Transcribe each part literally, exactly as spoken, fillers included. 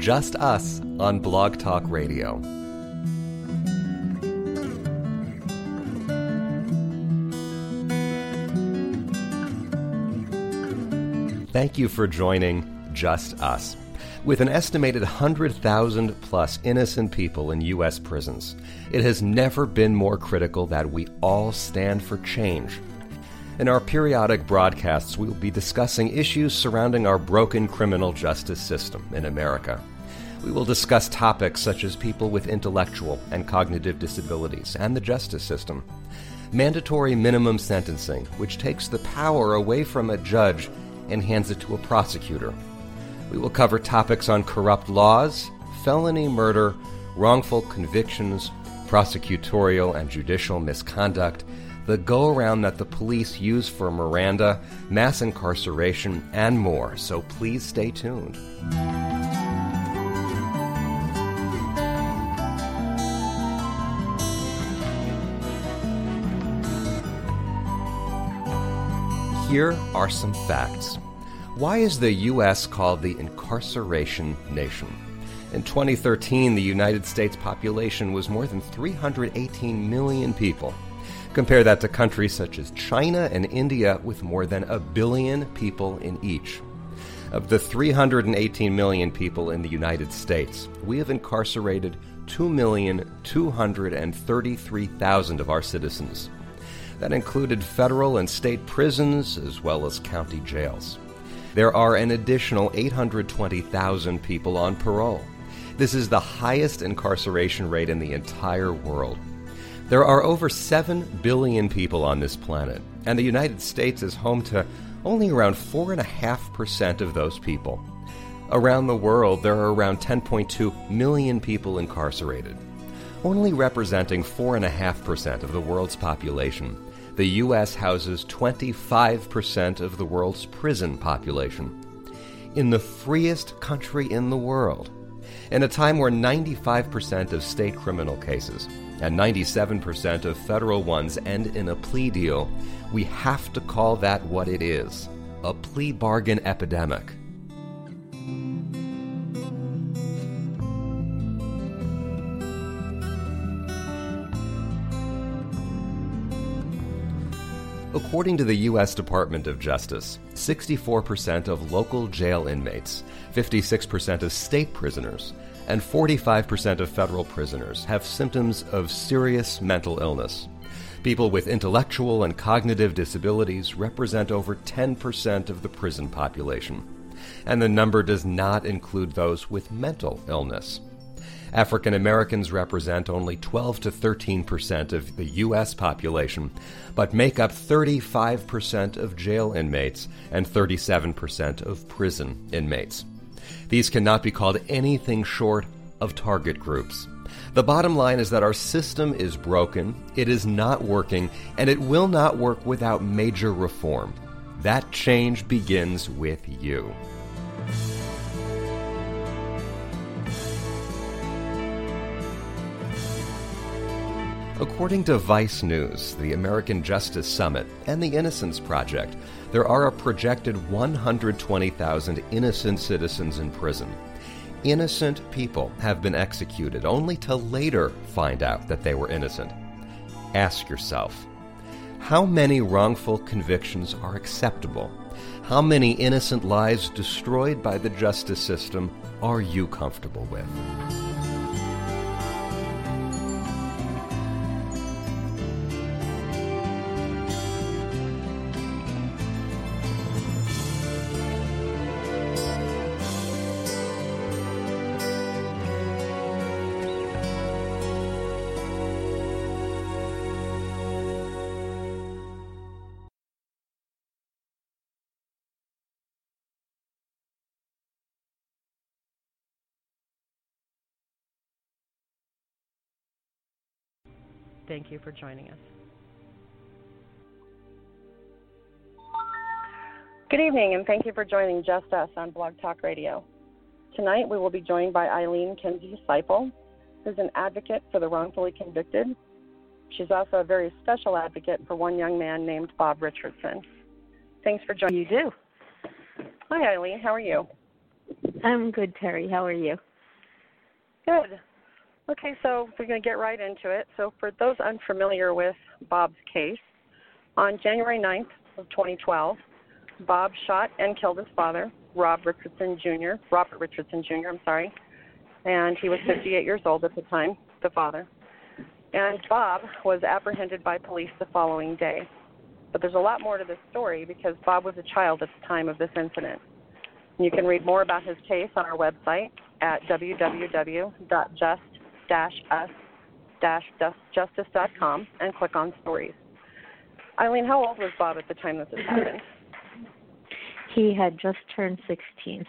Just Us on Blog Talk Radio. Thank you for joining Just Us. With an estimated one hundred thousand plus innocent people in U S prisons, it has never been more critical that we all stand for change. In our periodic broadcasts, we will be discussing issues surrounding our broken criminal justice system in America. We will discuss topics such as people with intellectual and cognitive disabilities and the justice system, mandatory minimum sentencing, which takes the power away from a judge and hands it to a prosecutor. We will cover topics on corrupt laws, felony murder, wrongful convictions, prosecutorial and judicial misconduct, the go-around that the police use for Miranda, mass incarceration, and more. So please stay tuned. Here are some facts. Why is the U S called the incarceration nation? In twenty thirteen, the United States population was more than three hundred eighteen million people. Compare that to countries such as China and India with more than a billion people in each. Of the three hundred eighteen million people in the United States, we have incarcerated two million two hundred thirty-three thousand of our citizens. That included federal and state prisons as well as county jails. There are an additional eight hundred twenty thousand people on parole. This is the highest incarceration rate in the entire world. There are over seven billion people on this planet, and the United States is home to only around four point five percent of those people. Around the world, there are around ten point two million people incarcerated. Only representing four point five percent of the world's population, the U S houses twenty-five percent of the world's prison population. In the freest country in the world, in a time where ninety-five percent of state criminal cases and ninety-seven percent of federal ones end in a plea deal, we have to call that what it is, a plea bargain epidemic. According to the U S Department of Justice, sixty-four percent of local jail inmates, fifty-six percent of state prisoners, and forty-five percent of federal prisoners have symptoms of serious mental illness. People with intellectual and cognitive disabilities represent over ten percent of the prison population, and the number does not include those with mental illness. African Americans represent only twelve to thirteen percent of the U S population, but make up thirty-five percent of jail inmates and thirty-seven percent of prison inmates. These cannot be called anything short of target groups. The bottom line is that our system is broken, it is not working, and it will not work without major reform. That change begins with you. According to Vice News, the American Justice Summit, and the Innocence Project, there are a projected one hundred twenty thousand innocent citizens in prison. Innocent people have been executed only to later find out that they were innocent. Ask yourself, how many wrongful convictions are acceptable? How many innocent lives destroyed by the justice system are you comfortable with? Thank you for joining us. Good evening, and thank you for joining Just Us on Blog Talk Radio. Tonight, we will be joined by Eileen Kinsey Seipel, who's an advocate for the wrongfully convicted. She's also a very special advocate for one young man named Bob Richardson. Thanks for joining. You do. Hi, Eileen. How are you? I'm good, Terry. How are you? Good. Okay, so we're going to get right into it. So for those unfamiliar with Bob's case, on January ninth of twenty twelve, Bob shot and killed his father, Rob Richardson Junior, Robert Richardson Junior, I'm sorry, and he was fifty-eight years old at the time, the father. And Bob was apprehended by police the following day. But there's a lot more to this story because Bob was a child at the time of this incident. You can read more about his case on our website at w w w dot just dash us dash justice dot com and click on stories. Eileen, how old was Bob at the time that this happened? He had just turned sixteen.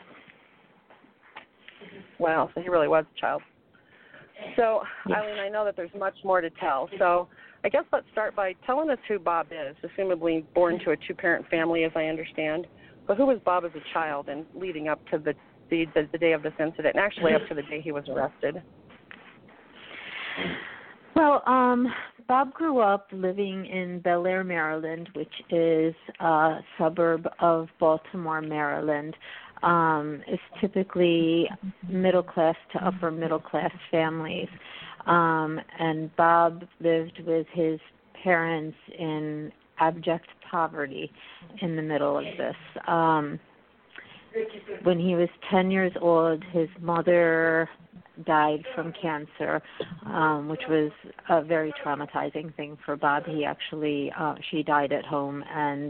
Wow, so he really was a child. So, Yes. Eileen, I know that there's much more to tell. So I guess let's start by telling us who Bob is, assumably born to a two-parent family, as I understand. But who was Bob as a child and leading up to the, the, the, the day of this incident, and actually up to the day he was arrested? Well, um, Bob grew up living in Bel Air, Maryland, which is a suburb of Baltimore, Maryland. Um, it's typically middle-class to upper-middle-class families. Um, and Bob lived with his parents in abject poverty in the middle of this. Um, when he was ten years old, his mother died from cancer, um, which was a very traumatizing thing for Bob. He actually, uh, she died at home, and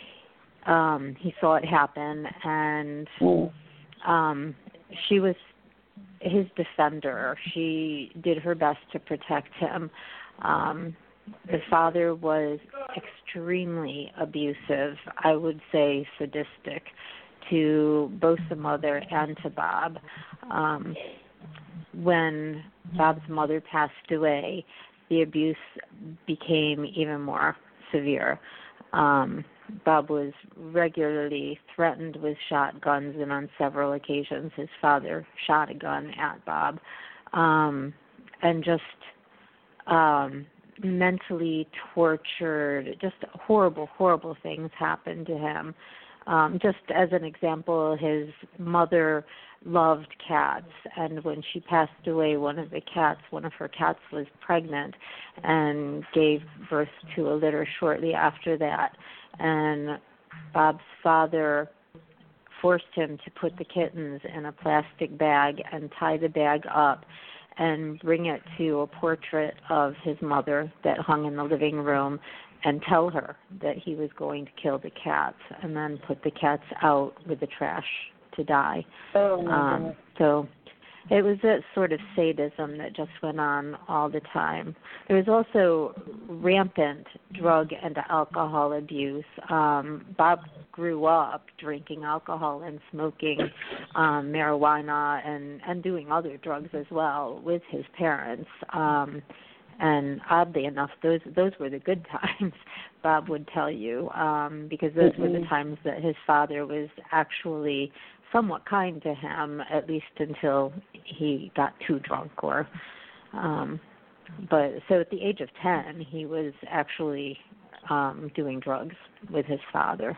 um, he saw it happen, and um, she was his defender. She did her best to protect him. Um, the father was extremely abusive, I would say sadistic, to both the mother and to Bob. Um, when Bob's mother passed away, the abuse became even more severe. Um, Bob was regularly threatened with shotguns, and on several occasions his father shot a gun at Bob. Um, and just um, mentally tortured, just horrible, horrible things happened to him. Um, just as an example, his mother loved cats, and when she passed away, one of the cats, one of her cats was pregnant and gave birth to a litter shortly after that. And Bob's father forced him to put the kittens in a plastic bag and tie the bag up and bring it to a portrait of his mother that hung in the living room and tell her that he was going to kill the cats, and then put the cats out with the trash to die. Oh, my um, goodness. so it was that sort of sadism that just went on all the time. There was also rampant drug and alcohol abuse. Um, Bob grew up drinking alcohol and smoking um, marijuana and, and doing other drugs as well with his parents. Um, and oddly enough, those those were the good times, Bob would tell you, um, because those mm-hmm. were the times that his father was actually somewhat kind to him, at least until he got too drunk. Or, um, but so at the age of ten, he was actually um, doing drugs with his father.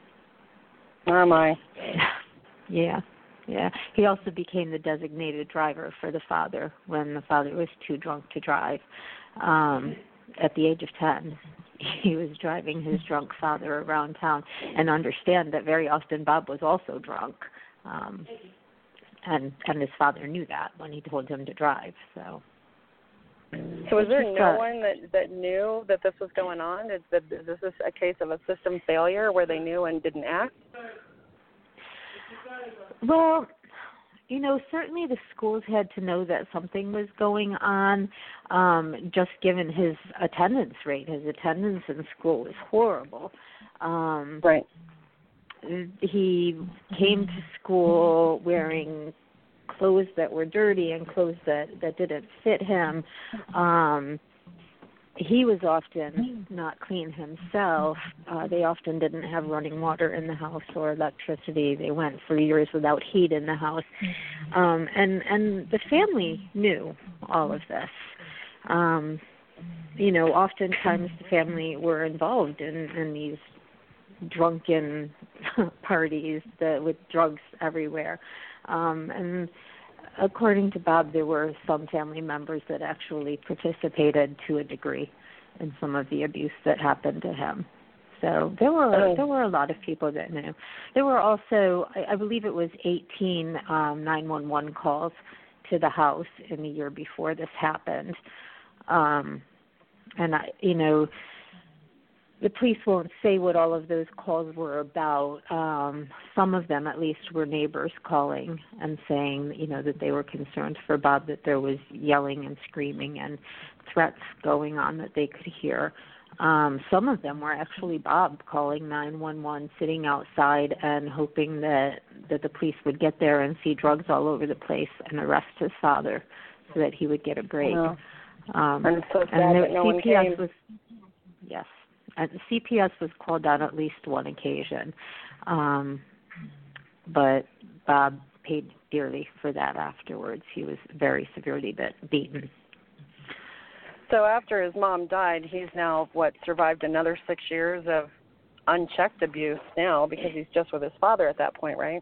Oh my! Yeah, yeah. He also became the designated driver for the father when the father was too drunk to drive. Um, at the age of ten, he was driving his drunk father around town, and understand that very often Bob was also drunk, um, and and his father knew that when he told him to drive. So, so was there no uh, one that, that knew that this was going on? Is, that, is this a case of a system failure where they knew and didn't act? Well, you know, certainly the schools had to know that something was going on, um, just given his attendance rate. His attendance in school was horrible. Um, right. He came to school wearing clothes that were dirty and clothes that, that didn't fit him. Um, he was often not clean himself. Uh, they often didn't have running water in the house or electricity. They went for years without heat in the house. Um, and, and the family knew all of this. Um, you know, oftentimes the family were involved in, in these drunken parties that, with drugs everywhere. Um, and according to Bob, there were some family members that actually participated to a degree in some of the abuse that happened to him. So there were oh. there were a lot of people that knew. There were also, I, I believe it was eighteen um, nine one one calls to the house in the year before this happened. Um, and, I, you know, the police won't say what all of those calls were about. Um, some of them, at least, were neighbors calling and saying, you know, that they were concerned for Bob, that there was yelling and screaming and threats going on that they could hear. Um, some of them were actually Bob calling nine one one, sitting outside and hoping that, that the police would get there and see drugs all over the place and arrest his father so that he would get a break. Oh. Um, I'm so sad and that no C P S one came. was, yes, and C P S was called on at least one occasion, um, but Bob paid dearly for that afterwards. He was very severely bit, beaten. So after his mom died, he's now, what, survived another six years of unchecked abuse now because he's just with his father at that point, right?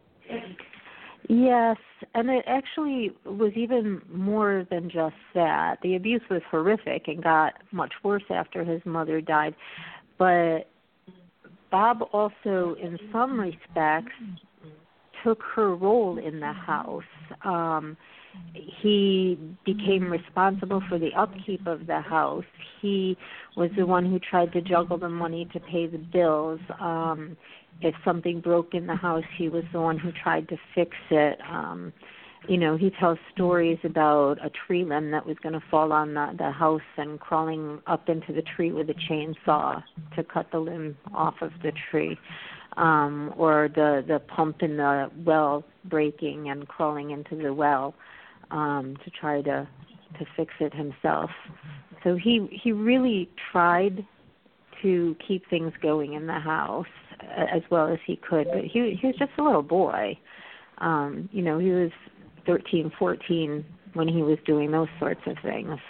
Yes, and it actually was even more than just that. The abuse was horrific and got much worse after his mother died. But Bob also, in some respects, took her role in the house. Um, he became responsible for the upkeep of the house. He was the one who tried to juggle the money to pay the bills. Um, if something broke in the house, he was the one who tried to fix it. Um, you know, he tells stories about a tree limb that was going to fall on the, the house and crawling up into the tree with a chainsaw to cut the limb off of the tree. Um, or the, the pump in the well breaking and crawling into the well um, to try to, to fix it himself. So he, he really tried to keep things going in the house as well as he could. But he, he was just a little boy. Um, you know, he was thirteen, fourteen when he was doing those sorts of things.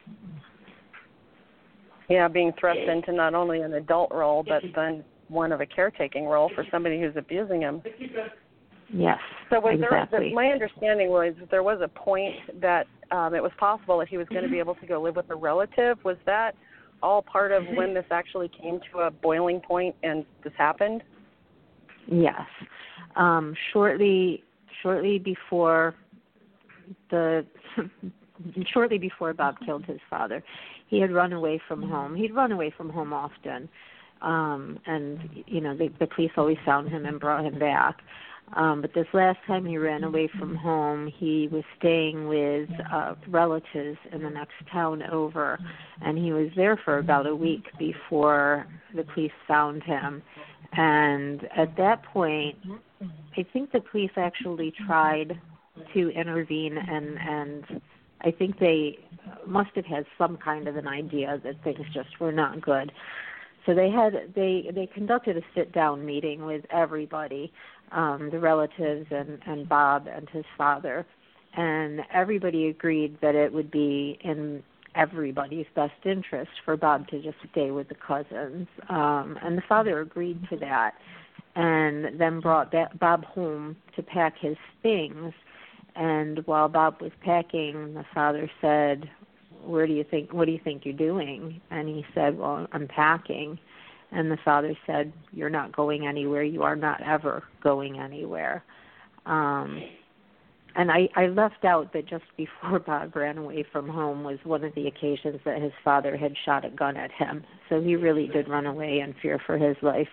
Yeah, being thrust into not only an adult role, but then one of a caretaking role for somebody who's abusing him. Yes, so was exactly. There, my understanding was that there was a point that um, it was possible that he was going to be able to go live with a relative. Was that all part of when this actually came to a boiling point and this happened? Yes. Um, shortly, shortly before the, shortly before Bob killed his father, he had run away from home. He'd run away from home often. Um, and, you know, the, the police always found him and brought him back. Um, but this last time he ran away from home, he was staying with uh, relatives in the next town over, and he was there for about a week before the police found him. And at that point, I think the police actually tried to intervene, and, and I think they must have had some kind of an idea that things just were not good. So they had they they conducted a sit-down meeting with everybody, um, the relatives and, and Bob and his father, and everybody agreed that it would be in everybody's best interest for Bob to just stay with the cousins. Um, and the father agreed to that, and then brought Bob home to pack his things. And while Bob was packing, the father said, where do you think, what do you think you're doing? And he said, well, I'm packing. And the father said, you're not going anywhere. You are not ever going anywhere. Um, and I, I left out that just before Bob ran away from home was one of the occasions that his father had shot a gun at him. So he really did run away in fear for his life.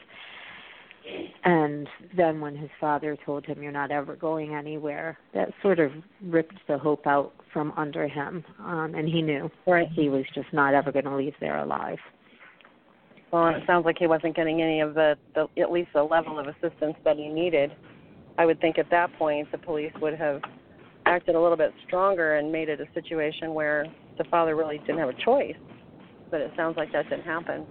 And then when his father told him, you're not ever going anywhere, that sort of ripped the hope out from under him. Um, and he knew right. he was just not ever going to leave there alive. Well, it sounds like he wasn't getting any of the, the, at least the level of assistance that he needed. I would think at that point the police would have acted a little bit stronger and made it a situation where the father really didn't have a choice. But it sounds like that didn't happen.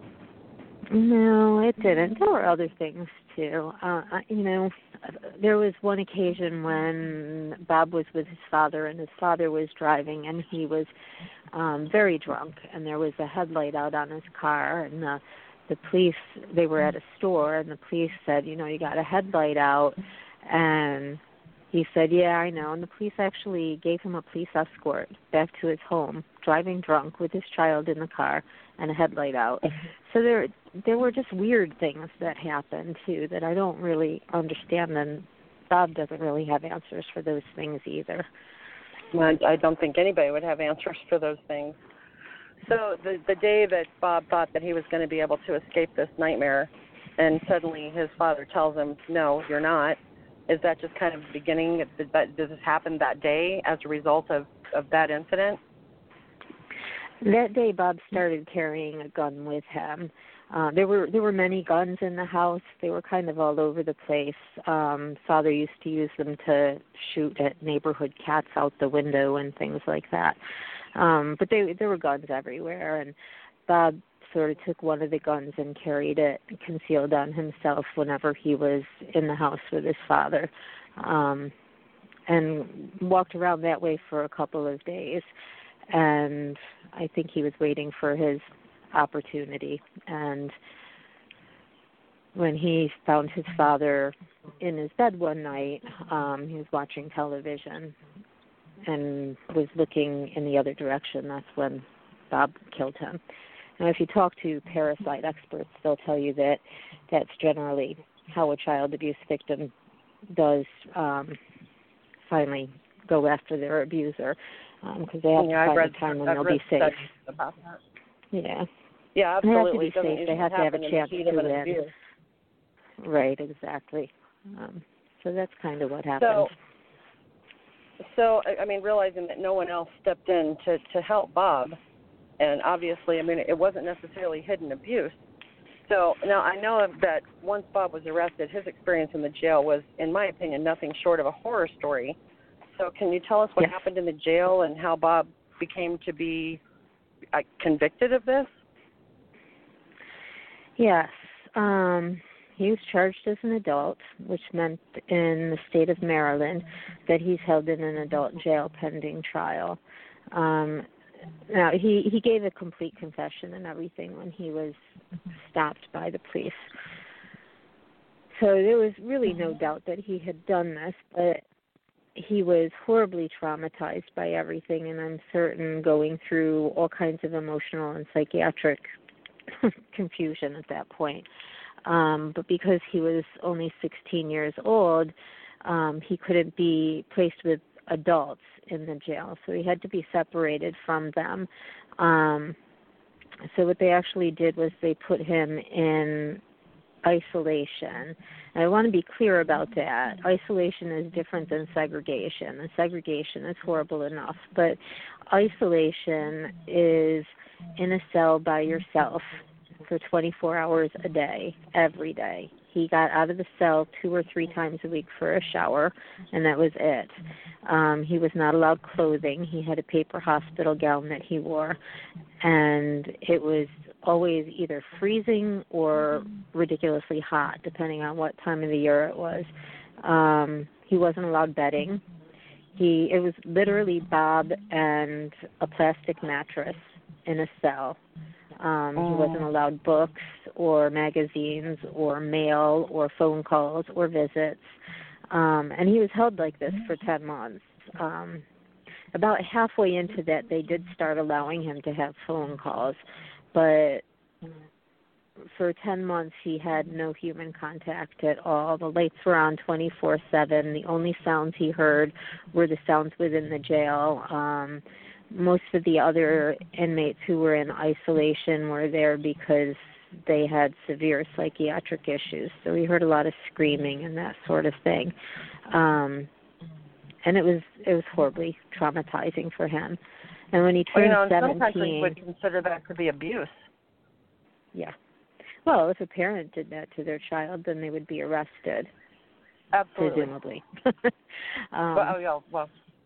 No, it didn't. There were other things, too. Uh, you know, there was one occasion when Bob was with his father, and his father was driving, and he was um, very drunk, and there was a headlight out on his car, and the, the police, they were at a store, and the police said, you know, you got a headlight out, and He said, yeah, I know. And the police actually gave him a police escort back to his home, driving drunk with his child in the car and a headlight out. So there there were just weird things that happened, too, that I don't really understand. And Bob doesn't really have answers for those things either. I, I don't think anybody would have answers for those things. So the the day that Bob thought that he was going to be able to escape this nightmare, and suddenly his father tells him, no, you're not, is that just kind of the beginning? Did, that, did this happen that day as a result of, of that incident? That day, Bob started carrying a gun with him. Uh, there were there were many guns in the house. They were kind of all over the place. Um, Father used to use them to shoot at neighborhood cats out the window and things like that. Um, but they, there were guns everywhere, and Bob sort of took one of the guns and carried it concealed on himself whenever he was in the house with his father, um, and walked around that way for a couple of days. And I think he was waiting for his opportunity. And when he found his father in his bed one night, um, he was watching television and was looking in the other direction. That's when Bob killed him. Now, if you talk to parasite experts, they'll tell you that that's generally how a child abuse victim does um, finally go after their abuser, because um, they have yeah, to find read, a time when I've they'll read be safe. About that. Yeah. Yeah, absolutely. They have to be safe. They have to have a chance to win. Abuse. Right, exactly. Um, so that's kind of what happened. So, so I mean, realizing that no one else stepped in to, to help Bob, and obviously, I mean, it wasn't necessarily hidden abuse. So now I know that once Bob was arrested, his experience in the jail was, in my opinion, nothing short of a horror story. So can you tell us what yes. happened in the jail and how Bob became to be uh, convicted of this? Yes. Um, he was charged as an adult, which meant in the state of Maryland that he's held in an adult jail pending trial. Um, now, he, he gave a complete confession and everything when he was stopped by the police. So there was really no doubt that he had done this, but he was horribly traumatized by everything, and I'm certain going through all kinds of emotional and psychiatric confusion at that point. Um, but because he was only sixteen years old, um, he couldn't be placed with adults in the jail, so he had to be separated from them. Um, so what they actually did was they put him in isolation. And I want to be clear about that. Isolation is different than segregation. And segregation is horrible enough, but isolation is in a cell by yourself for twenty-four hours a day, every day. He got out of the cell two or three times a week for a shower, and that was it. Um, he was not allowed clothing. He had a paper hospital gown that he wore, and it was always either freezing or ridiculously hot, depending on what time of the year it was. Um, he wasn't allowed bedding. He it was literally Bob and a plastic mattress in a cell. Um, he wasn't allowed books or magazines or mail or phone calls or visits. Um, and he was held like this for ten months. Um, about halfway into that, they did start allowing him to have phone calls. But for ten months, he had no human contact at all. The lights were on twenty-four seven. The only sounds he heard were the sounds within the jail. Um, most of the other inmates who were in isolation were there because they had severe psychiatric issues. So he heard a lot of screaming and that sort of thing. Um, and it was it was horribly traumatizing for him. And when he turned well, you know, seventeen, some countries would consider that to be abuse. Yeah. Well, if a parent did that to their child, then they would be arrested. Absolutely. Presumably. um, well, oh, yeah, well.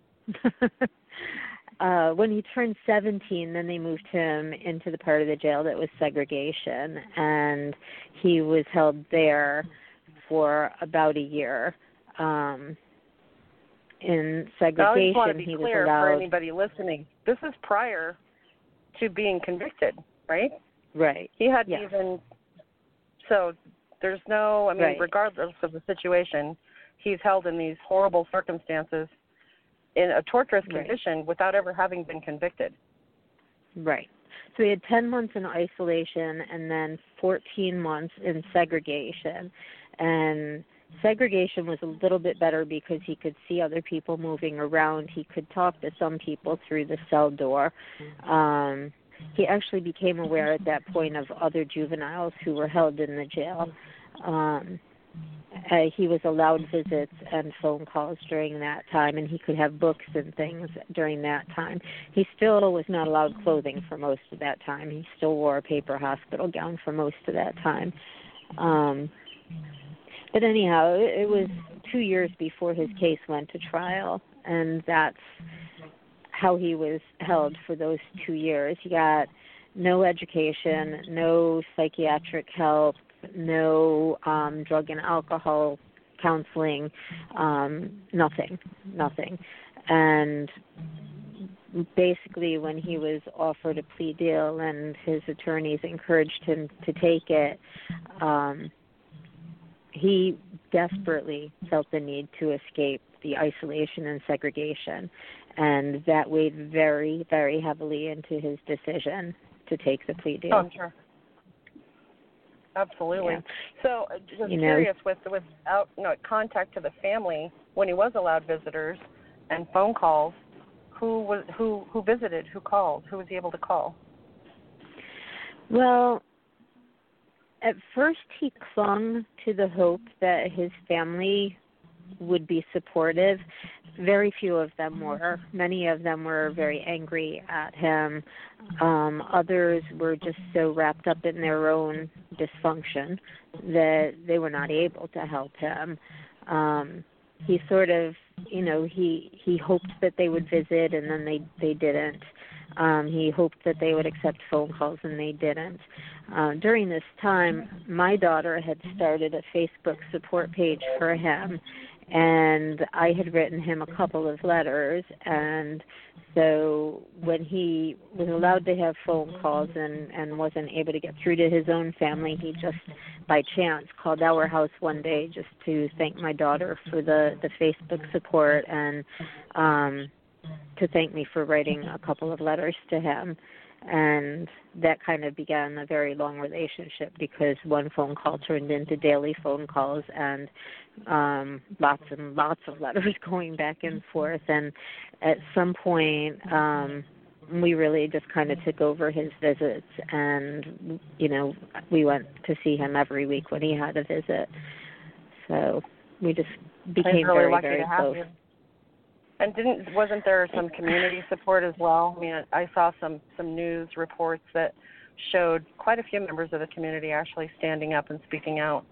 uh, when he turned seventeen, then they moved him into the part of the jail that was segregation, and he was held there for about a year. Um, in segregation, now, I just want to be he clear was allowed. for anybody listening. This is prior to being convicted, right? Right. He hadn't yes. even. So there's no. I mean, right. regardless of the situation, he's held in these horrible circumstances in a torturous Right. condition without ever having been convicted. Right. So he had ten months in isolation and then fourteen months in segregation. And segregation was a little bit better because he could see other people moving around. He could talk to some people through the cell door. Um, he actually became aware at that point of other juveniles who were held in the jail. Um, uh, he was allowed visits and phone calls during that time, and he could have books and things during that time. He still was not allowed clothing for most of that time. He still wore a paper hospital gown for most of that time. Um, but anyhow, it, it was two years before his case went to trial, and that's how he was held for those two years. He got no education, no psychiatric help, no um, drug and alcohol counseling, um, nothing, nothing. And basically when he was offered a plea deal and his attorneys encouraged him to take it, um, he desperately felt the need to escape the isolation and segregation. And that weighed very, very heavily into his decision to take the plea deal. Oh, I'm sure. Absolutely. Yeah. So, uh, just you curious, know, with without you know, contact to the family, when he was allowed visitors and phone calls, who was who who visited, who called, who was he able to call? Well, at first he clung to the hope that his family would be supportive. Very few of them were. Many of them were very angry at him. Um, others were just so wrapped up in their own dysfunction that they were not able to help him. Um, he sort of, you know, he he hoped that they would visit, and then they they didn't. Um, he hoped that they would accept phone calls, and they didn't. Uh, during this time, my daughter had started a Facebook support page for him, and I had written him a couple of letters. And so when he was allowed to have phone calls and, and wasn't able to get through to his own family, he just by chance called our house one day just to thank my daughter for the, the Facebook support and um, to thank me for writing a couple of letters to him. And that kind of began a very long relationship because one phone call turned into daily phone calls and um, lots and lots of letters going back and forth. And at some point, um, we really just kind of took over his visits. And, you know, we went to see him every week when he had a visit. So we just became really very, lucky very to have close. you. And didn't wasn't there some community support as well? I mean, I saw some, some news reports that showed quite a few members of the community actually standing up and speaking out.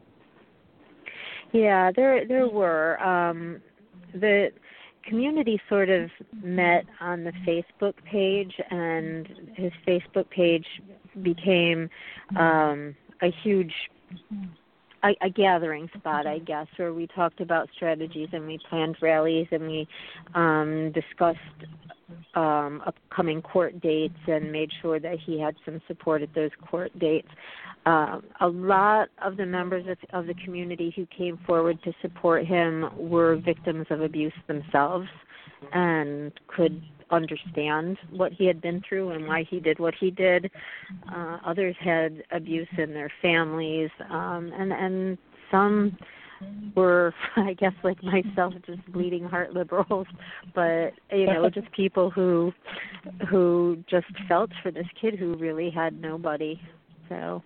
Yeah, there there were. Um, the community sort of met on the Facebook page, and his Facebook page became um, a huge A, a gathering spot, I guess, where we talked about strategies and we planned rallies and we um, discussed um, upcoming court dates and made sure that he had some support at those court dates. Uh, a lot of the members of, of the community who came forward to support him were victims of abuse themselves and could understand what he had been through and why he did what he did. Uh, others had abuse in their families, um, and, and some were, I guess, like myself, just bleeding heart liberals, but, you know, just people who who just felt for this kid who really had nobody. So.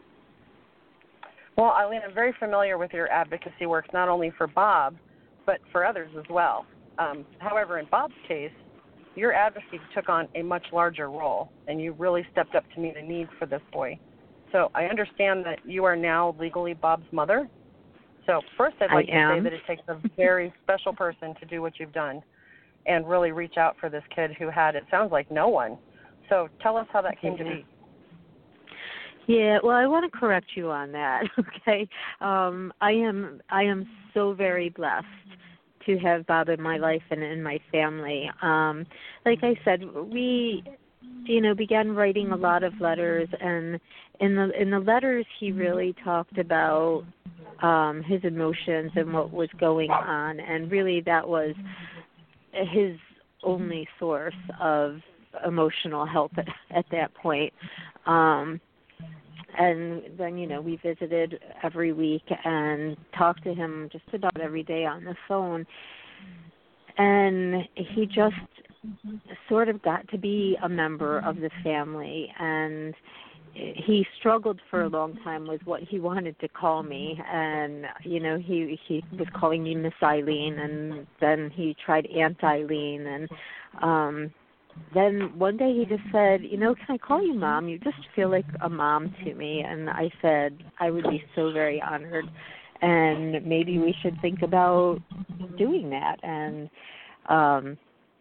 Well, Eileen, I'm very familiar with your advocacy work, not only for Bob, but for others as well. Um, however, in Bob's case, your advocacy took on a much larger role, and you really stepped up to meet a need for this boy. So I understand that you are now legally Bob's mother. So first I'd like I to am. say that it takes a very special person to do what you've done and really reach out for this kid who had, it sounds like, no one. So tell us how that came to be. Yeah, well, I want to correct you on that, okay? Um, I am I am so very blessed to have Bob in my life and in my family. Um, like I said, we you know, began writing a lot of letters, and in the in the letters he really talked about um, his emotions and what was going on, and really that was his only source of emotional help at, at that point. Um, and then, you know, we visited every week and talked to him just about every day on the phone. And he just sort of got to be a member of the family, and he struggled for a long time with what he wanted to call me, and you know he he was calling me Miss Eileen, and then he tried Aunt Eileen, and um then one day he just said, you know, can I call you Mom? You just feel like a mom to me. And I said I would be so very honored, and maybe we should think about doing that. And um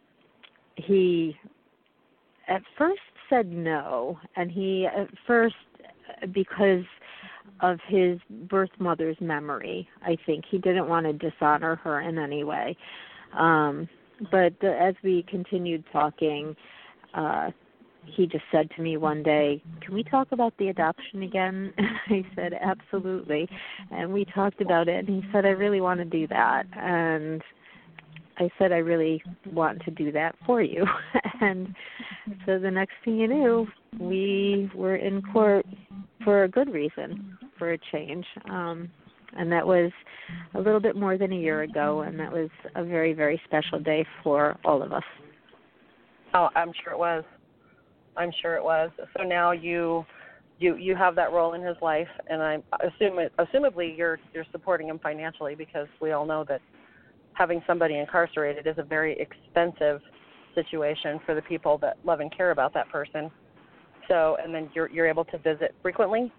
he at first said no, and he at first, because of his birth mother's memory, I think he didn't want to dishonor her in any way. Um, but uh, as we continued talking, uh, he just said to me one day, can we talk about the adoption again? I said, absolutely. And we talked about it, and he said, I really want to do that. And I said, I really want to do that for you. And so the next thing you knew, we were in court for a good reason, for a change. Um, and that was a little bit more than a year ago, and that was a very, very special day for all of us. Oh, I'm sure it was. I'm sure it was. So now you you you have that role in his life, and I assume it, assumably you're you're supporting him financially, because we all know that having somebody incarcerated is a very expensive situation for the people that love and care about that person. So, and then you're you're able to visit frequently?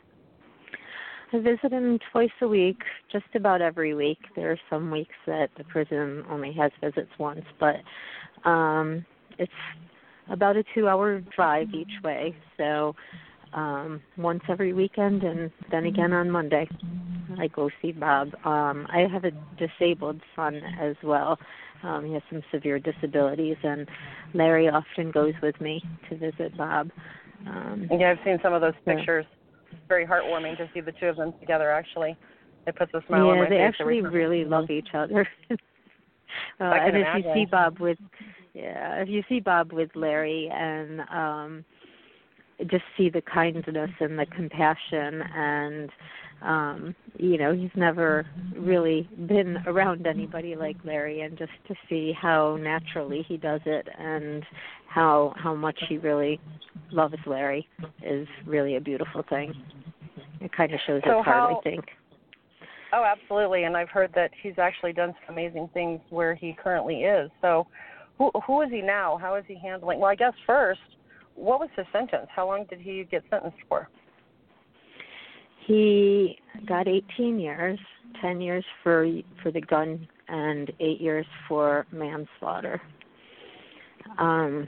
I visit him twice a week, just about every week. There are some weeks that the prison only has visits once, but um, it's about a two-hour drive each way. So um, once every weekend, and then again on Monday, I go see Bob. Um, I have a disabled son as well. Um, he has some severe disabilities, and Larry often goes with me to visit Bob. Um, yeah, I've seen some of those pictures. So, it's very heartwarming to see the two of them together, actually. It puts a smile yeah, on my face. Yeah, they actually really love each other. uh, and if imagine. you see Bob with, yeah, if you see Bob with Larry, and um, just see the kindness and the compassion, and um, you know, he's never really been around anybody like Larry, and just to see how naturally he does it, and how how much he really loves Larry is really a beautiful thing. It kind of shows so his heart, how, I think. Oh, absolutely, and I've heard that he's actually done some amazing things where he currently is. So who who is he now? How is he handling? Well, I guess first, what was his sentence? How long did he get sentenced for? He got eighteen years, ten years for for the gun, and eight years for manslaughter. Um,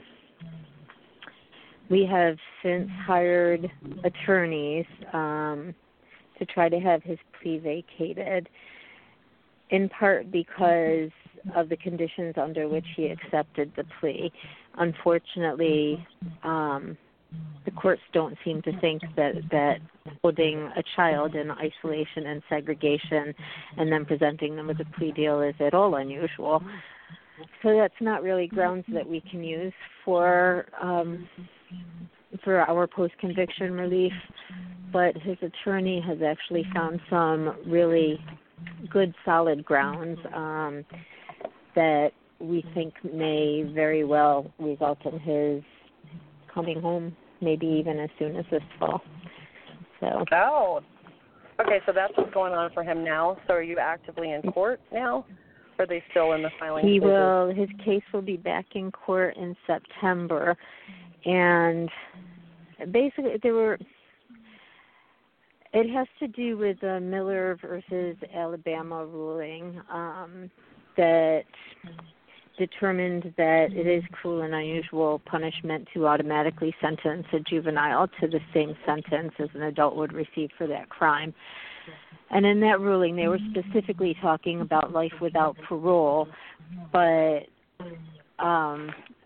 we have since hired attorneys um, to try to have his plea vacated, in part because of the conditions under which he accepted the plea. Unfortunately, um, the courts don't seem to think that, that holding a child in isolation and segregation and then presenting them with a plea deal is at all unusual. So that's not really grounds that we can use for um, for our post-conviction relief, but his attorney has actually found some really good, solid grounds um, that we think may very well result in his coming home, maybe even as soon as this fall. So. Oh, okay. So that's what's going on for him now. So are you actively in court now, or are they still in the filing He stages? will. His case will be back in court in September, and basically there were. It has to do with the Miller versus Alabama ruling um, that determined that it is cruel and unusual punishment to automatically sentence a juvenile to the same sentence as an adult would receive for that crime. And in that ruling, they were specifically talking about life without parole, but um,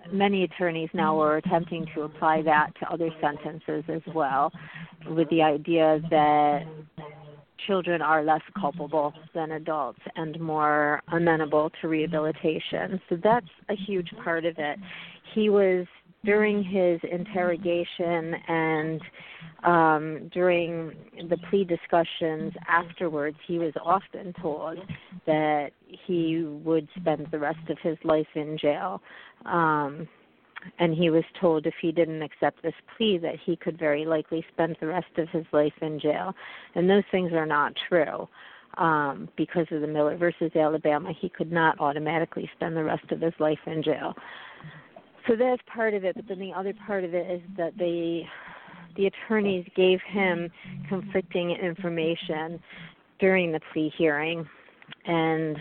many attorneys now are attempting to apply that to other sentences as well, with the idea that children are less culpable than adults and more amenable to rehabilitation. So that's a huge part of it. He was, during his interrogation and um, during the plea discussions afterwards, he was often told that he would spend the rest of his life in jail. Um, and he was told if he didn't accept this plea that he could very likely spend the rest of his life in jail. And those things are not true. Um, because of the Miller versus Alabama, he could not automatically spend the rest of his life in jail. So that's part of it, but then the other part of it is that they, the attorneys gave him conflicting information during the plea hearing, and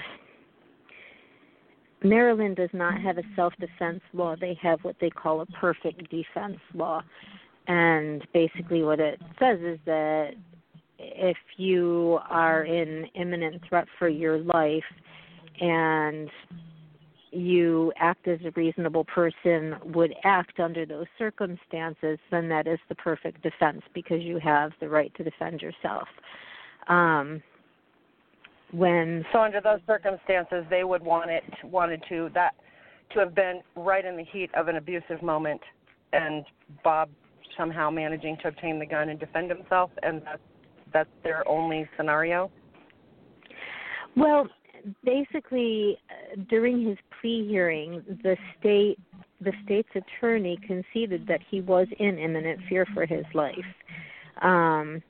Maryland does not have a self-defense law. They have what they call a perfect defense law. And basically what it says is that if you are in imminent threat for your life and you act as a reasonable person would act under those circumstances, then that is the perfect defense because you have the right to defend yourself. Um, when so under those circumstances, they would want it wanted to that to have been right in the heat of an abusive moment, and Bob somehow managing to obtain the gun and defend himself, and that's that's their only scenario. Well, basically, uh, during his plea hearing, the state the state's attorney conceded that he was in imminent fear for his life. Um,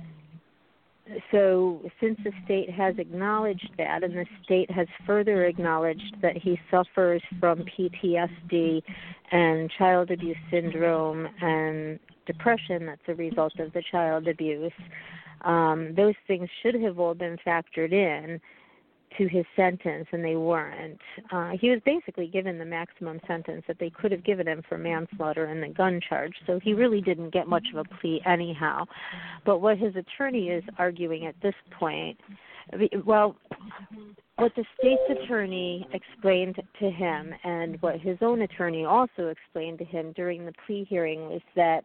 So since the state has acknowledged that, and the state has further acknowledged that he suffers from P T S D and child abuse syndrome and depression that's a result of the child abuse, um, those things should have all been factored in to his sentence, and they weren't. Uh, he was basically given the maximum sentence that they could have given him for manslaughter and the gun charge, so he really didn't get much of a plea anyhow. But what his attorney is arguing at this point, well, what the state's attorney explained to him and what his own attorney also explained to him during the plea hearing was that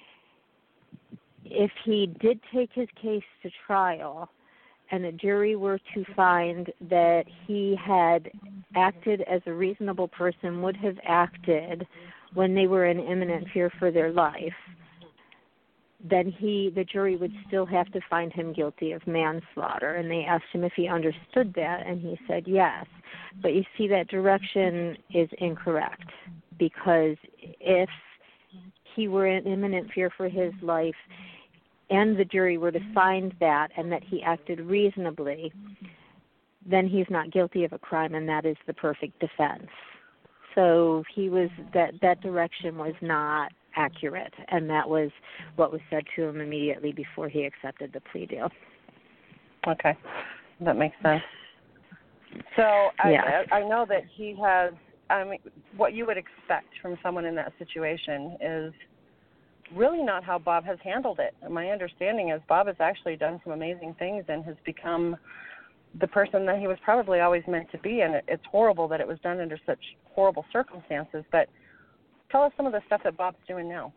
if he did take his case to trial, and a jury were to find that he had acted as a reasonable person would have acted when they were in imminent fear for their life, then he, the jury would still have to find him guilty of manslaughter. And they asked him if he understood that, and he said yes. But you see, that direction is incorrect, because if he were in imminent fear for his life, and the jury were to find that and that he acted reasonably, then he's not guilty of a crime, and that is the perfect defense. So he was that that direction was not accurate, and that was what was said to him immediately before he accepted the plea deal. Okay, that makes sense. So yeah. I, I know that he has, I mean, what you would expect from someone in that situation is really not how Bob has handled it. And my understanding is Bob has actually done some amazing things and has become the person that he was probably always meant to be. And it, it's horrible that it was done under such horrible circumstances. But tell us some of the stuff that Bob's doing now.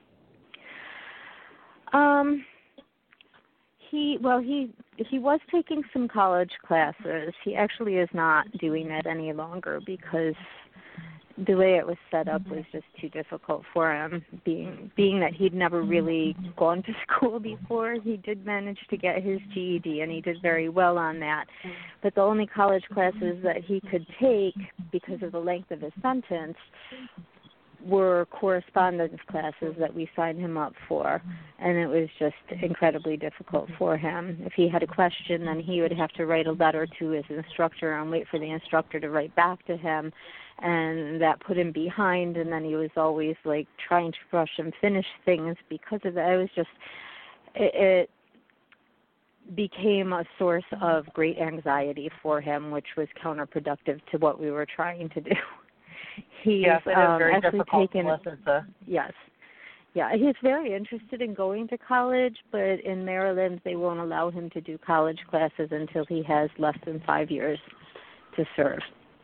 Um, he well, he he was taking some college classes. He actually is not doing that any longer because the way it was set up was just too difficult for him, being being that he'd never really gone to school before. He did manage to get his G E D, and he did very well on that. But the only college classes that he could take, because of the length of his sentence, were correspondence classes that we signed him up for, and it was just incredibly difficult for him. If he had a question, then he would have to write a letter to his instructor and wait for the instructor to write back to him, and that put him behind, and then he was always like trying to rush and finish things because of that. It was just, it, it became a source of great anxiety for him, which was counterproductive to what we were trying to do. He's yes, it is um, very actually difficult taken, to listen to. Yes. Yeah, he's very interested in going to college, but in Maryland they won't allow him to do college classes until he has less than five years to serve.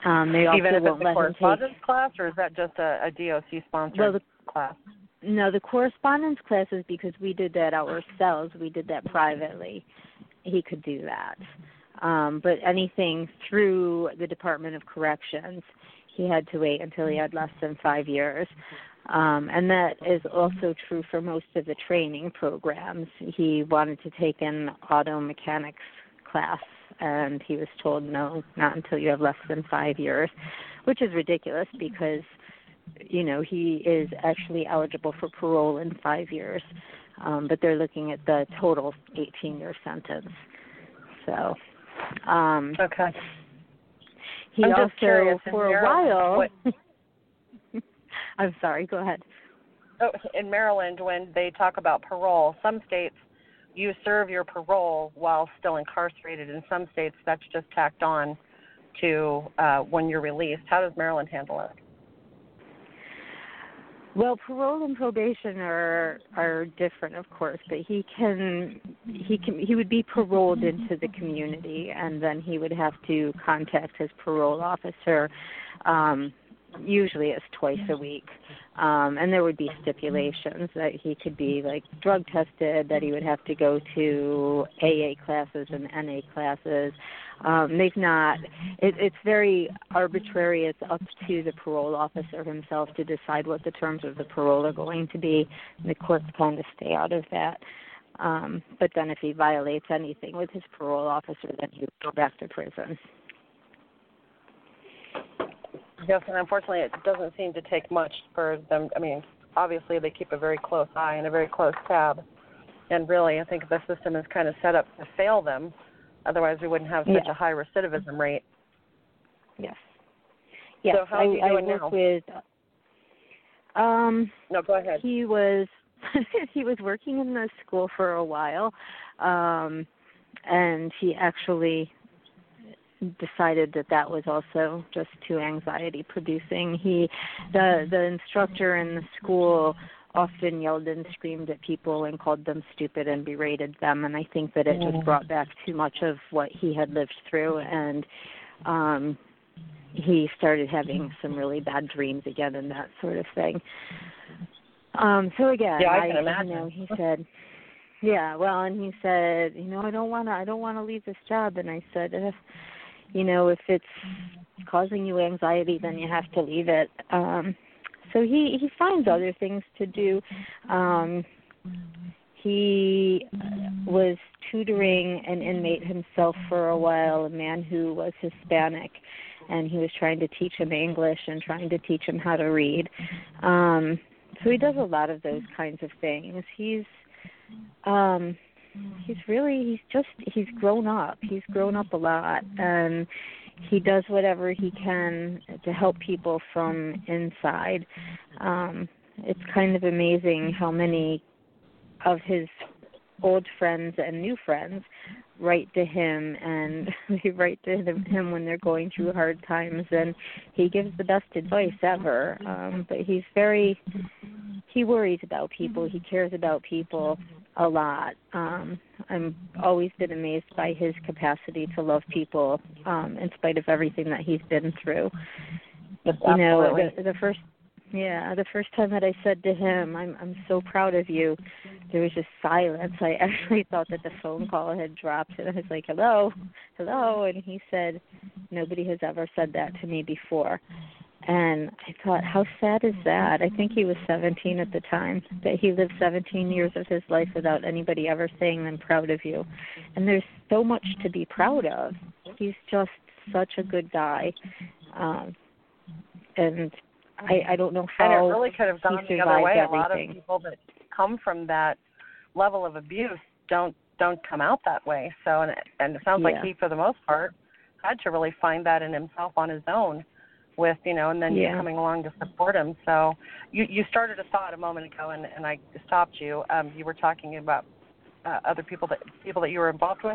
Um, they also Even if won't it's a let him correspondence take, class, or is that just a, a D O C-sponsored well, the, class? no, the correspondence classes, because we did that ourselves, we did that privately. He could do that. Um, but anything through the Department of Corrections, he had to wait until he had less than five years. Um, and that is also true for most of the training programs. He wanted to take an auto mechanics class, and he was told, no, not until you have less than five years, which is ridiculous because, you know, he is actually eligible for parole in five years. Um, but they're looking at the total eighteen-year sentence. So, um, okay. He I'm also, just curious, for a while, what, I'm sorry, go ahead. Oh, in Maryland, when they talk about parole, some states you serve your parole while still incarcerated. In some states, that's just tacked on to uh, when you're released. How does Maryland handle it? Well, parole and probation are are different, of course, but he can he can he would be paroled into the community, and then he would have to contact his parole officer. Um, usually it's twice a week. Um, and there would be stipulations that he could be like drug tested, that he would have to go to A A classes and N A classes. Um, they've not, it, it's very arbitrary. It's up to the parole officer himself to decide what the terms of the parole are going to be. The courts kind of stay out of that. Um, but then if he violates anything with his parole officer, then he would go back to prison. Yes, and unfortunately it doesn't seem to take much for them. I mean, obviously they keep a very close eye and a very close tab. And really, I think the system is kind of set up to fail them. Otherwise, we wouldn't have such yeah. a high recidivism rate. Yes. Yes, so how I, are you I doing work now? with, um, no, go ahead. He was, he was working in the school for a while, um, and he actually decided that that was also just too anxiety producing. He, the the instructor in the school often yelled and screamed at people and called them stupid and berated them, and I think that it just brought back too much of what he had lived through, and um he started having some really bad dreams again and that sort of thing. Um so again, yeah, I, I can imagine. you know, he said yeah, well, and he said, you know, I don't want to I don't want to leave this job, and I said, uh, you know, if it's causing you anxiety, then you have to leave it. Um, so he, he finds other things to do. Um, he was tutoring an inmate himself for a while, a man who was Hispanic, and he was trying to teach him English and trying to teach him how to read. Um, so he does a lot of those kinds of things. He's... Um, He's really, he's just, he's grown up. He's grown up a lot, and he does whatever he can to help people from inside. Um, it's kind of amazing how many of his old friends and new friends write to him, and they write to him when they're going through hard times, and he gives the best advice ever. Um, but he's very, he worries about people. He cares about people a lot. Um, I'm always been amazed by his capacity to love people, um, in spite of everything that he's been through. Yes, you know, the, the first, yeah, the first time that I said to him, "I'm I'm so proud of you," there was just silence. I actually thought that the phone call had dropped, and I was like, "Hello, hello," and he said, "Nobody has ever said that to me before." And I thought, how sad is that? I think he was seventeen at the time, that he lived seventeen years of his life without anybody ever saying, "I'm proud of you." And there's so much to be proud of. He's just such a good guy. Um, and I, I don't know how And it really could have gone the other way. everything. A lot of people that come from that level of abuse don't don't come out that way. So, and, and it sounds yeah. like he, for the most part, had to really find that in himself on his own. With, you know, and then yeah. you coming along to support him. So you, you started a thought a moment ago, and, and I stopped you. Um, you were talking about uh, other people that people that you were involved with.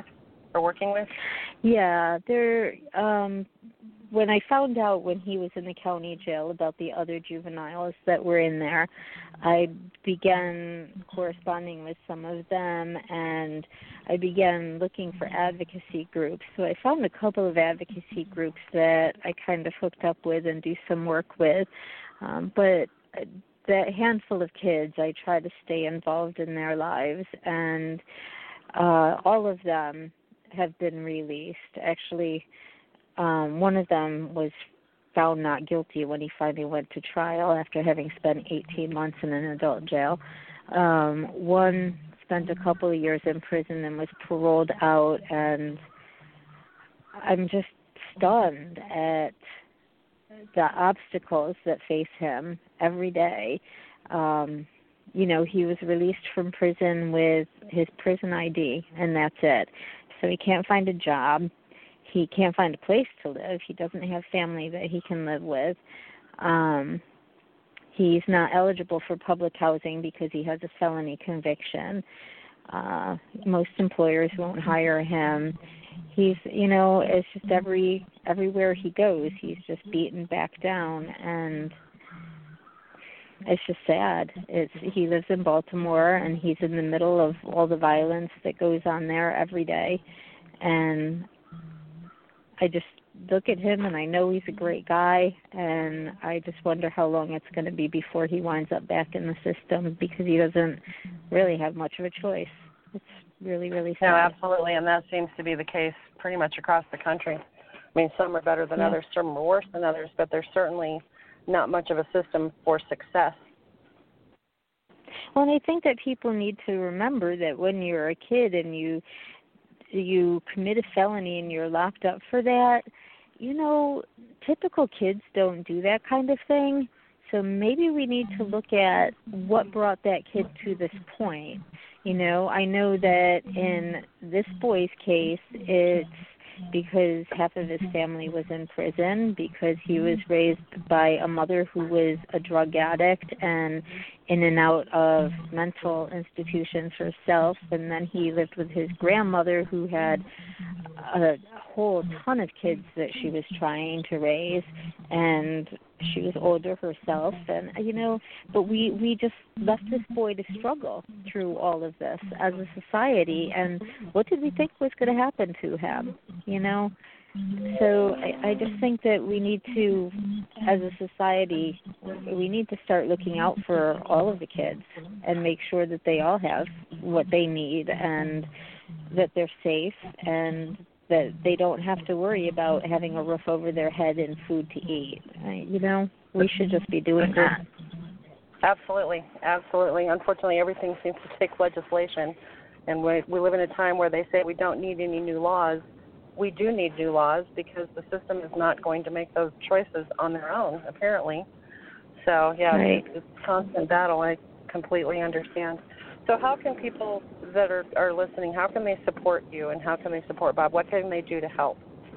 or working with? Yeah, there. Um, when I found out when he was in the county jail about the other juveniles that were in there, I began corresponding with some of them, and I began looking for advocacy groups. So I found a couple of advocacy groups that I kind of hooked up with and do some work with. Um, but that handful of kids, I try to stay involved in their lives, and uh, all of them have been released. Actually, um, one of them was found not guilty when he finally went to trial after having spent eighteen months in an adult jail. Um, one spent a couple of years in prison and was paroled out, and I'm just stunned at the obstacles that face him every day. Um, you know, he was released from prison with his prison I D, and that's it. So he can't find a job. He can't find a place to live. He doesn't have family that he can live with. Um, he's not eligible for public housing because he has a felony conviction. Uh, most employers won't hire him. He's, you know, it's just every everywhere he goes, he's just beaten back down, and it's just sad. It's he lives in Baltimore, and he's in the middle of all the violence that goes on there every day, and I just look at him, and I know he's a great guy, and I just wonder how long it's going to be before he winds up back in the system, because he doesn't really have much of a choice. It's really, really sad. No, absolutely, and that seems to be the case pretty much across the country. I mean, some are better than yeah. others, some are worse than others, but there's certainly not much of a system for success. Well, and I think that people need to remember that when you're a kid and you you commit a felony and you're locked up for that, you know, typical kids don't do that kind of thing. So maybe we need to look at what brought that kid to this point. You know, I know that in this boy's case, it's because half of his family was in prison, because he was raised by a mother who was a drug addict and in and out of mental institutions herself, and then he lived with his grandmother who had a whole ton of kids that she was trying to raise, and she was older herself, and you know, but we we just left this boy to struggle through all of this as a society, and what did we think was going to happen to him, you know? So I, I just think that we need to, as a society, we need to start looking out for all of the kids and make sure that they all have what they need and that they're safe and that they don't have to worry about having a roof over their head and food to eat. You know, we should just be doing that. Absolutely, absolutely. Unfortunately, everything seems to take legislation, and we, we live in a time where they say we don't need any new laws. We do need new laws because the system is not going to make those choices on their own, apparently. So, yeah, right. it's, it's a constant battle. I completely understand. So how can people that are, are listening, how can they support you and how can they support Bob? What can they do to help?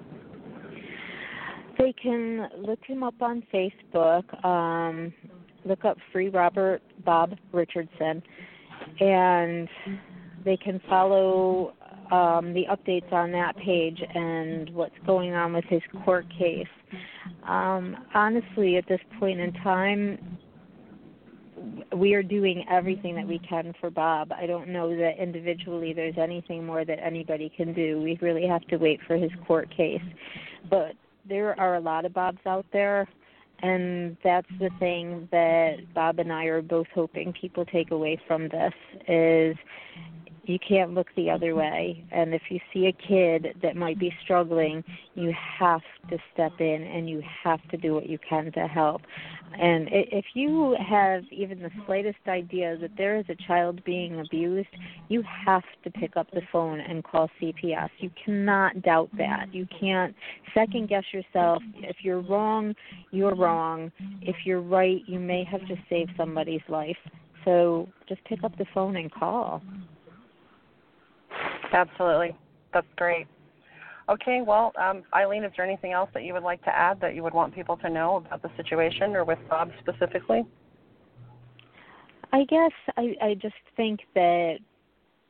They can look him up on Facebook, um, look up Free Robert Bob Richardson, and they can follow um, the updates on that page and what's going on with his court case. Um, honestly, at this point in time, we are doing everything that we can for Bob. I don't know that individually there's anything more that anybody can do. We really have to wait for his court case. But there are a lot of Bobs out there, and that's the thing that Bob and I are both hoping people take away from this is you can't look the other way. And if you see a kid that might be struggling, you have to step in and you have to do what you can to help. And if you have even the slightest idea that there is a child being abused, you have to pick up the phone and call C P S. You cannot doubt that. You can't second guess yourself. If you're wrong, you're wrong. If you're right, you may have just saved somebody's life. So just pick up the phone and call. Absolutely. That's great. Okay, well, um, Eileen, is there anything else that you would like to add that you would want people to know about the situation or with Bob specifically? I guess I, I just think that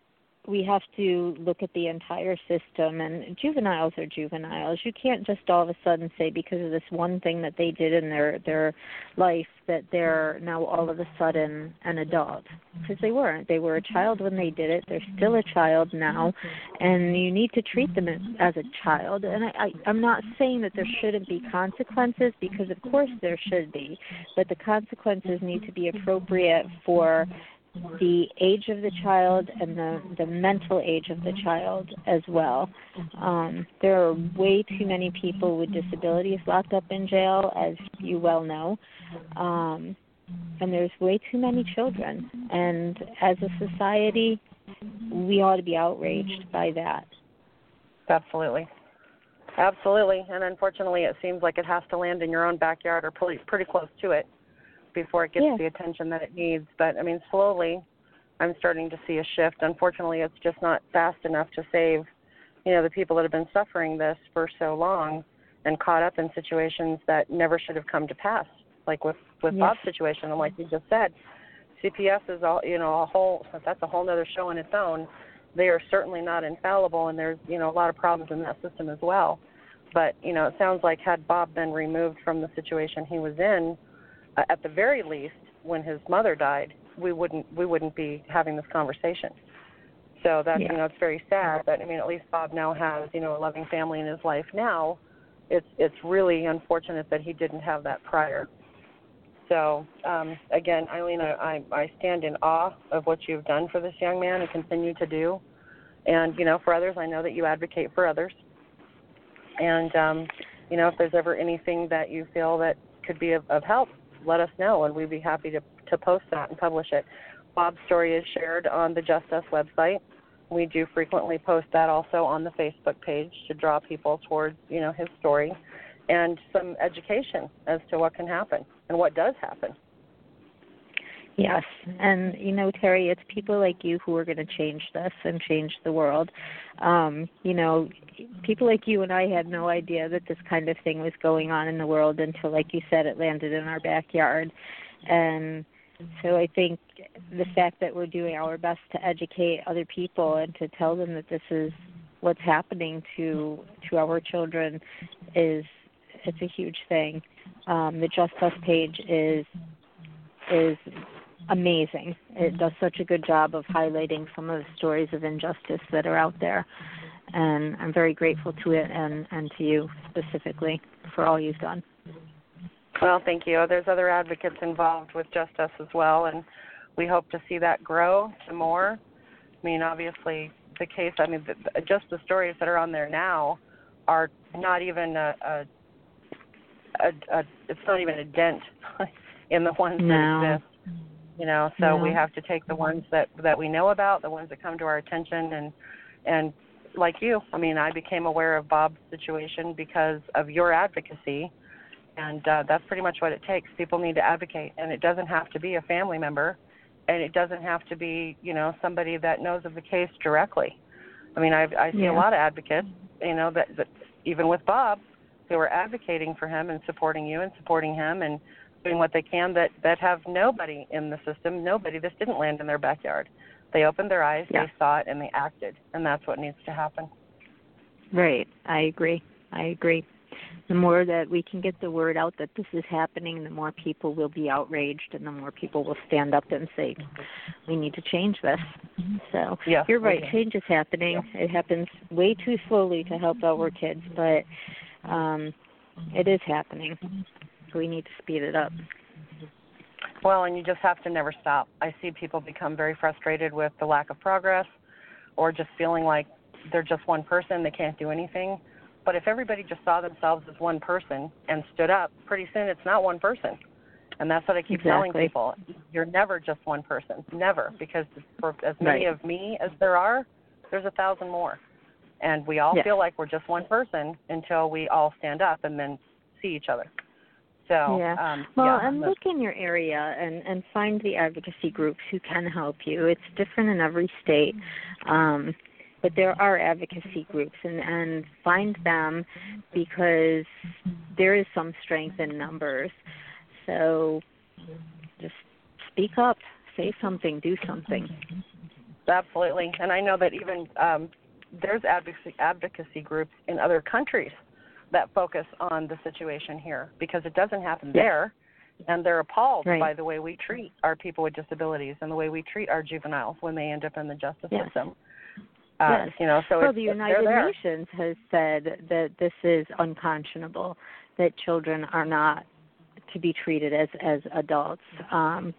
we have to look at the entire system, and juveniles are juveniles. You can't just all of a sudden say because of this one thing that they did in their, their life that they're now all of a sudden an adult, because they weren't. They were a child when they did it. They're still a child now, and you need to treat them as a child. And I, I, I'm not saying that there shouldn't be consequences, because of course there should be, but the consequences need to be appropriate for the age of the child and the, the mental age of the child as well. Um, there are way too many people with disabilities locked up in jail, as you well know, um, and there's way too many children. And as a society, we ought to be outraged by that. Absolutely. Absolutely. And unfortunately, it seems like it has to land in your own backyard or pretty, pretty close to it before it gets yeah. the attention that it needs. But, I mean, slowly I'm starting to see a shift. Unfortunately, it's just not fast enough to save, you know, the people that have been suffering this for so long and caught up in situations that never should have come to pass, like with, with yes. Bob's situation. And like you just said, C P S is, all you know, a whole, that's a whole other show in its own. They are certainly not infallible, and there's, you know, a lot of problems in that system as well. But, you know, it sounds like had Bob been removed from the situation he was in, Uh, at the very least, when his mother died, we wouldn't we wouldn't be having this conversation. So that yeah. you know, it's very sad. But I mean, at least Bob now has, you know, a loving family in his life now. It's it's really unfortunate that he didn't have that prior. So um, again, Eileen, I, I stand in awe of what you've done for this young man and continue to do. And you know, for others, I know that you advocate for others. And um, you know, if there's ever anything that you feel that could be of, of help, let us know, and we'd be happy to, to post that and publish it. Bob's story is shared on the Just Us website. We do frequently post that also on the Facebook page to draw people towards, you know, his story and some education as to what can happen and what does happen. Yes, and, you know, Terry, it's people like you who are going to change this and change the world. Um, you know, people like you and I had no idea that this kind of thing was going on in the world until, like you said, it landed in our backyard. And so I think the fact that we're doing our best to educate other people and to tell them that this is what's happening to to our children is it's a huge thing. Um, the Just Us page is is amazing. It does such a good job of highlighting some of the stories of injustice that are out there. And I'm very grateful to it and, and to you specifically for all you've done. Well, thank you. There's other advocates involved with Just Us as well, and we hope to see that grow to more. I mean, obviously, the case, I mean, the, just the stories that are on there now are not even a, a, a, a it's not even a dent in the ones no. that exist. You know, so no. we have to take the ones that, that we know about, the ones that come to our attention, and and like you, I mean, I became aware of Bob's situation because of your advocacy, and uh, that's pretty much what it takes. People need to advocate, and it doesn't have to be a family member, and it doesn't have to be, you know, somebody that knows of the case directly. I mean, I've, I see yeah. a lot of advocates, you know, that, that even with Bob, who are advocating for him and supporting you and supporting him and doing what they can that, that have nobody in the system, nobody, this didn't land in their backyard. They opened their eyes, yeah. they saw it, and they acted, and that's what needs to happen. Right. I agree. I agree. The more that we can get the word out that this is happening, the more people will be outraged, and the more people will stand up and say, we need to change this. So yes, you're right. Change is happening. It happens way too slowly to help our kids, but um, it is happening. We need to speed it up. Well, and you just have to never stop. I see people become very frustrated with the lack of progress or just feeling like they're just one person, they can't do anything. But if everybody just saw themselves as one person and stood up, pretty soon it's not one person. And that's what I keep exactly. telling people. You're never just one person, never, because for as many right. of me as there are, there's a thousand more. And we all yes. feel like we're just one person until we all stand up and then see each other. So, yeah. Um, well, yeah, and look in your area and, and find the advocacy groups who can help you. It's different in every state, um, but there are advocacy groups, and, and find them because there is some strength in numbers. So just speak up, say something, do something. Absolutely. And I know that even um, there's advocacy, advocacy groups in other countries that focus on the situation here because it doesn't happen yes. there. And they're appalled right. by the way we treat our people with disabilities and the way we treat our juveniles when they end up in the justice yes. system. Uh, yes. You know, so well, it's, the United there. Nations has said that this is unconscionable, that children are not to be treated as, as adults. Um,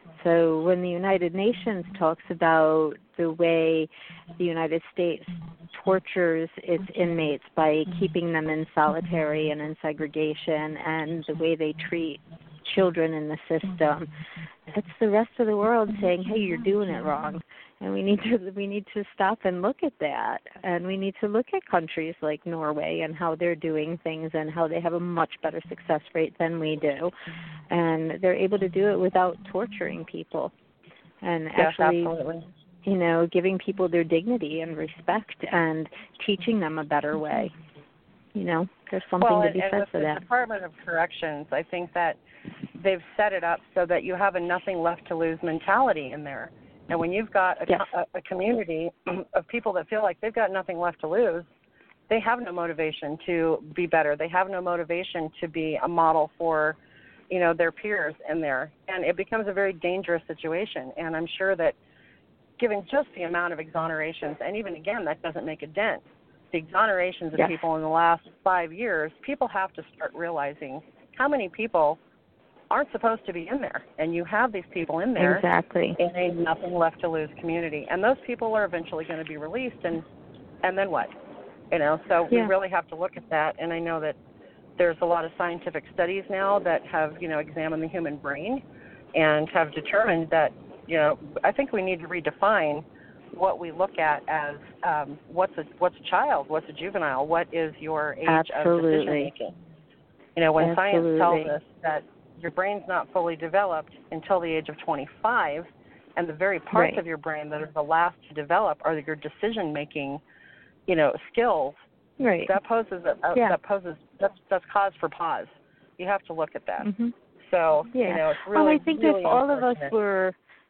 so when the United Nations talks about the way the United States tortures its inmates by keeping them in solitary and in segregation and the way they treat children in the system, it's the rest of the world saying, hey, you're doing it wrong. And we need to we need to stop and look at that. And we need to look at countries like Norway and how they're doing things and how they have a much better success rate than we do. And they're able to do it without torturing people. And yes, actually, absolutely. you know, giving people their dignity and respect and teaching them a better way. You know, there's something well, to be and, said and for the that. Department of Corrections, I think that they've set it up so that you have a nothing left to lose mentality in there. And when you've got a, yes. a, a community of people that feel like they've got nothing left to lose, they have no motivation to be better. They have no motivation to be a model for, you know, their peers in there. And it becomes a very dangerous situation. And I'm sure that given just the amount of exonerations, and even again, that doesn't make a dent, the exonerations of yes. people in the last five years, people have to start realizing how many people aren't supposed to be in there, and you have these people in there exactly. in a nothing left to lose community, and those people are eventually going to be released, and and then what? You know, so yeah. we really have to look at that, and I know that there's a lot of scientific studies now that have, you know, examined the human brain and have determined that, you know, I think we need to redefine what we look at as um, what's a what's a child, what's a juvenile, what is your age Absolutely. of decision making. You know, when Absolutely. science tells us that your brain's not fully developed until the age of twenty-five, and the very parts right. of your brain that are the last to develop are your decision-making, you know, skills. Right. That poses a, a, yeah. that poses that's that's cause for pause. You have to look at that. Mm-hmm. So yeah. you know, it's really. Well, I think really if all of us unfortunate. were,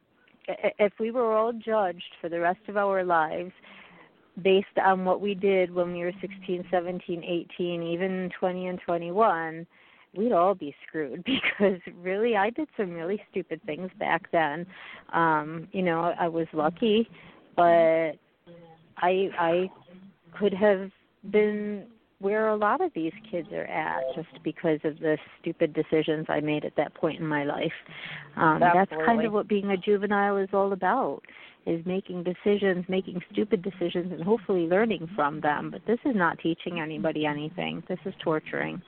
if we were all judged for the rest of our lives based on what we did when we were sixteen, seventeen, eighteen, even twenty and twenty-one, we'd all be screwed because really I did some really stupid things back then. Um, you know, I was lucky, but I I could have been where a lot of these kids are at just because of the stupid decisions I made at that point in my life. Um, that's kind of what being a juvenile is all about, is making decisions, making stupid decisions, and hopefully learning from them. But this is not teaching anybody anything. This is torturing.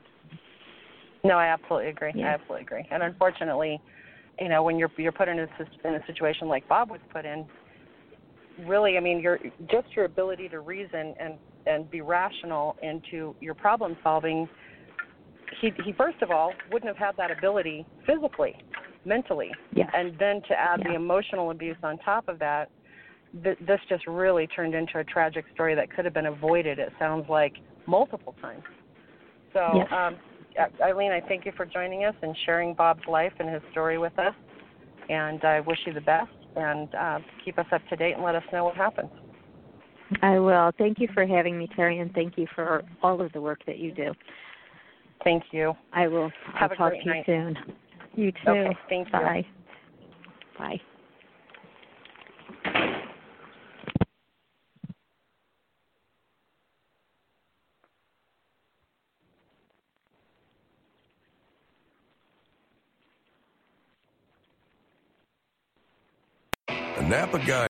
No, I absolutely agree. Yeah. I absolutely agree. And unfortunately, you know, when you're you're put in a in a situation like Bob was put in, really, I mean, your just your ability to reason and, and be rational into your problem solving. He he first of all wouldn't have had that ability physically, mentally, yes. and then to add yeah. the emotional abuse on top of that. Th- this just really turned into a tragic story that could have been avoided. It sounds like multiple times. So. Yes. Um, Eileen, I thank you for joining us and sharing Bob's life and his story with us. And I wish you the best, and uh, keep us up to date and let us know what happens. I will. Thank you for having me, Terry, and thank you for all of the work that you do. Thank you. I will. Have I'll a talk great to you night. soon. You too. Okay, thank you. Bye. Bye. A Napa guy